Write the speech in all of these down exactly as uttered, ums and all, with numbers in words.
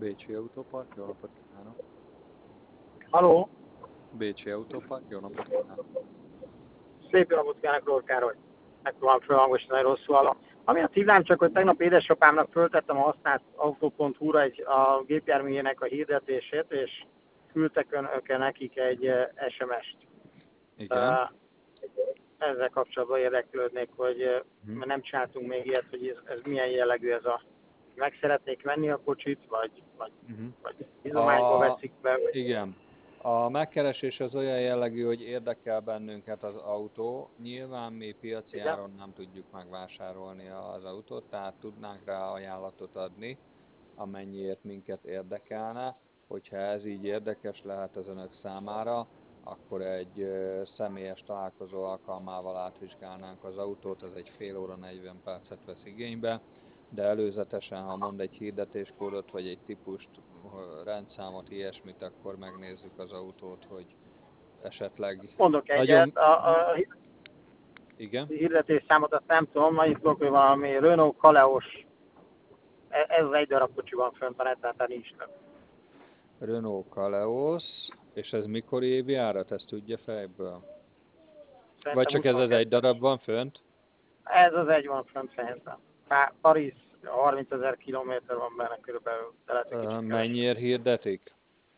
Bécsi Autópark, jó napot kívánok! Haló! Bécsi Autópark, jó napot kívánok! Szép jó napot kívánok, Rór Károly! Megpróbálom fölhangosítani, rosszul hallom. Ami a hívnám, csak hogy tegnap édesapámnak föltettem a használt autó pont hu-ra egy, a gépjárműjének a hirdetését, és küldtek önök nekik egy es em es-t. Igen. Uh, ezzel kapcsolatban érdeklődnék, hogy Uh-huh. mert nem csináltunk még ilyet, hogy ez, ez milyen jellegű ez a... Meg szeretnék venni a kocsit, vagy, vagy, Uh-huh. vagy bizományba A... veszik be? Vagy... Igen. A megkeresés az olyan jellegű, hogy érdekel bennünket az autó. Nyilván mi piaci Igen? áron nem tudjuk megvásárolni az autót, tehát tudnánk rá ajánlatot adni, amennyiért minket érdekelne. Hogyha ez így érdekes lehet az önök számára, akkor egy ö, személyes találkozó alkalmával átvizsgálnánk az autót, ez egy fél óra, negyven percet vesz igénybe, de előzetesen, ha mond egy hirdetéskódot, vagy egy típust, rendszámot, ilyesmit, akkor megnézzük az autót, hogy esetleg Mondok nagyon... egyet, a, a Igen? hirdetésszámot azt nem tudom, annyit tudok, hogy valami Renault Kaleos, ez az egy darab kocsi van fönt a neten, tehát nincs több. Renault Kaleos, és ez mikor évjárat, ezt tudja fejből? Vagy Szerintem csak ez az egy huszonkettes. darab van fönt? Ez az egy van fönt szerintem. Paris harmincezer kilométer van benne körülbelül, de lehet, hogy Uh, kicsit mennyiért hirdetik?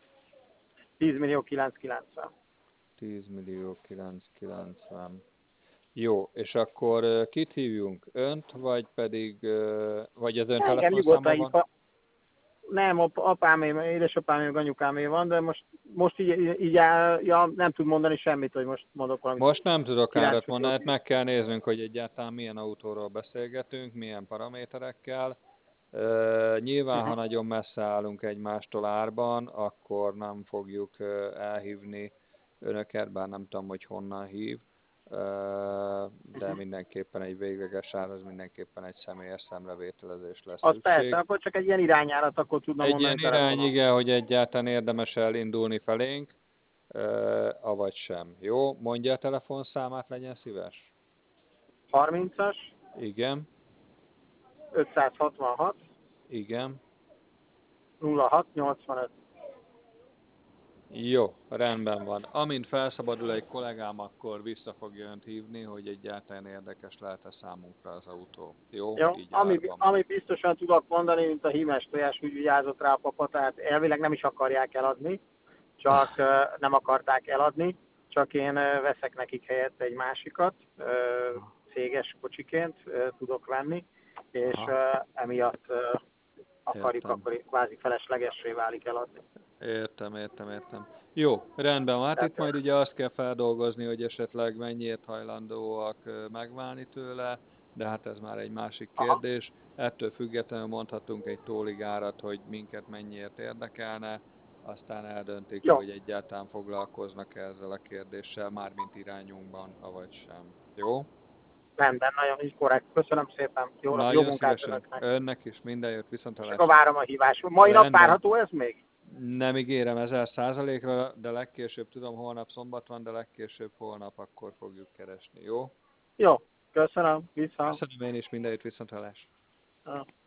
tíz millió kilencszázkilencven. tíz millió kilencszázkilencven. Jó, és akkor uh, kit hívjunk? Önt, vagy pedig, uh, vagy az ön Engem telefonszáma nyugodtan van? hívva. Nem, ap- apámé, édesapámé, meg anyukámé van, de most, most így, így áll, ja, nem tud mondani semmit, hogy most mondok valamit. Most nem tudok árat kilenc mondani, hát meg kell néznünk, hogy egyáltalán milyen autóról beszélgetünk, milyen paraméterekkel. Uh, nyilván, uh-huh. ha nagyon messze állunk egymástól árban, akkor nem fogjuk uh, elhívni önöket, bár nem tudom, hogy honnan hív, uh, de Uh-huh. mindenképpen egy végleges ár, az mindenképpen egy személyes szemrevételezés lesz Az persze, szükség. akkor csak egy ilyen irányárat akkor tudna Egy mondani ilyen irány, telefonon. igen, hogy egyáltalán érdemes elindulni felénk, uh, avagy sem. Jó, mondja a telefonszámát, legyen szíves. harmincas, Igen, ötszázhatvanhat, igen. nulla hat nyolcvanöt. Jó, rendben van. Amint felszabadul egy kollégám, akkor vissza fogja önt hívni, hogy egyáltalán érdekes lehet-e számunkra az autó. Jó, Jó, így ami, árban. ami biztosan tudok mondani, mint a hímes tojás, úgy vigyázott rá a papa, tehát elvileg nem is akarják eladni, csak uh, nem akarták eladni, csak én uh, veszek nekik helyett egy másikat, uh, céges kocsiként uh, tudok venni, és uh, emiatt uh, akarjuk, Értem. akkor kvázi feleslegessé válik eladni. Értem, értem, értem. Jó, rendben van. Hát Tehát, itt majd ugye azt kell feldolgozni, hogy esetleg mennyiért hajlandóak megválni tőle, de hát ez már egy másik aha, kérdés. Ettől függetlenül mondhatunk egy tóligárat, hogy minket mennyiért érdekelne, aztán eldöntik, jó, hogy egyáltalán foglalkoznak ezzel a kérdéssel, mármint irányunkban, avagy sem. Jó? rendben, nagyon így korrekt. Köszönöm szépen, jó, jó Nagyon munkát szívesen. önöknek. Önnek is minden jót, És akkor viszontlátásra. várom a hívást. Mai nap Rendben. várható ez még? Nem ígérem ezer százalékra, de legkésőbb, tudom, holnap szombat van, de legkésőbb holnap akkor fogjuk keresni, jó? Jó, köszönöm, vissza. Köszönöm én is, mindenütt, viszonthallásra. Ja.